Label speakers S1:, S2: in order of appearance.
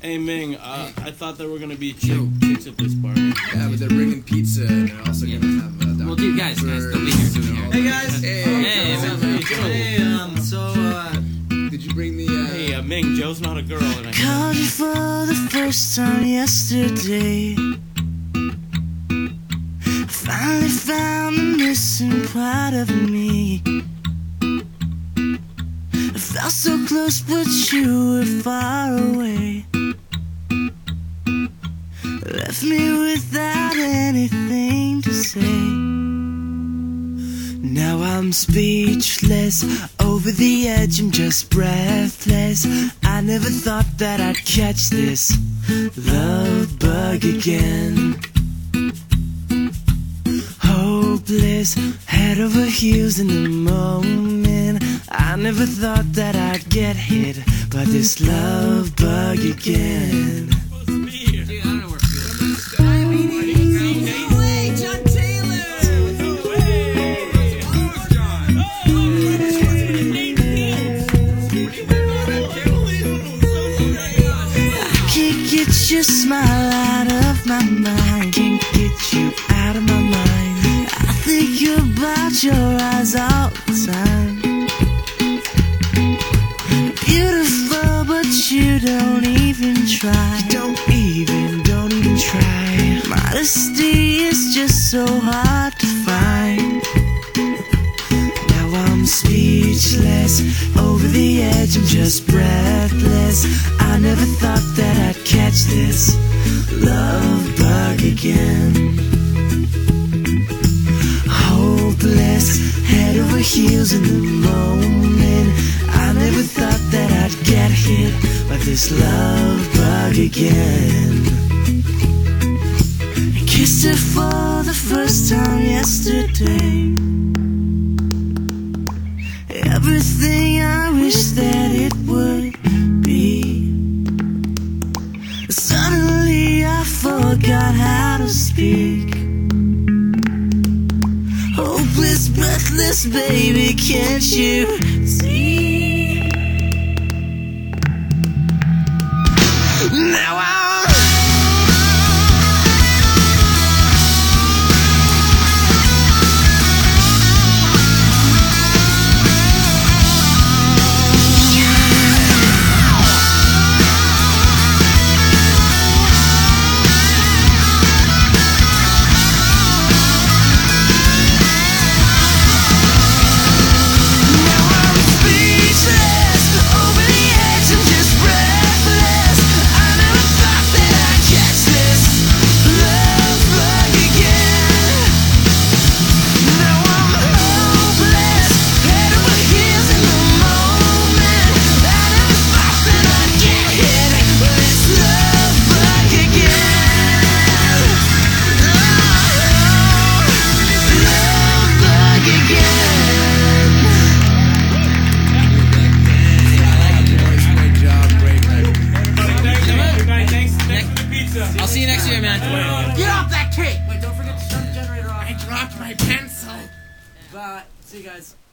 S1: Hey Ming, I thought there were gonna be chicks at this party.
S2: Yeah, but they're bringing pizza and they're also gonna have
S3: Well, dude, guys, don't be here, don't be here.
S4: Hey guys!
S3: Hey,
S2: did you bring the,
S1: Hey, Ming, Joe's not a girl, and I
S4: Called you for the first time yesterday. Finally found the missing part of me. I felt so close, but you were far away. Left me without anything to say. Now I'm speechless, over the edge, I'm just breathless. I never thought that I'd catch this love bug again. Hopeless, head over heels in the moment. I never thought that I'd get hit by this love bug again.
S3: dude, I don't know where
S4: Your smile out of my mind, can't get you out of my mind. I think about your eyes all the time. Beautiful, but you don't even try. You don't even try. Modesty is just so hard to find. Now I'm speechless, over the edge, I'm just breathless. I never thought that I'd catch this love bug again. Hopeless, head over heels in the moment. I never thought that I'd get hit by this love bug again. I kissed her for the first time yesterday. Everything I wish that it would be. Suddenly I forgot how to speak. Hopeless, breathless, baby, can't you see? Now
S3: I'll see you next year, man.
S5: Get off that cake! Wait, don't forget to turn the generator off. I dropped my pencil.
S4: bye. See you guys.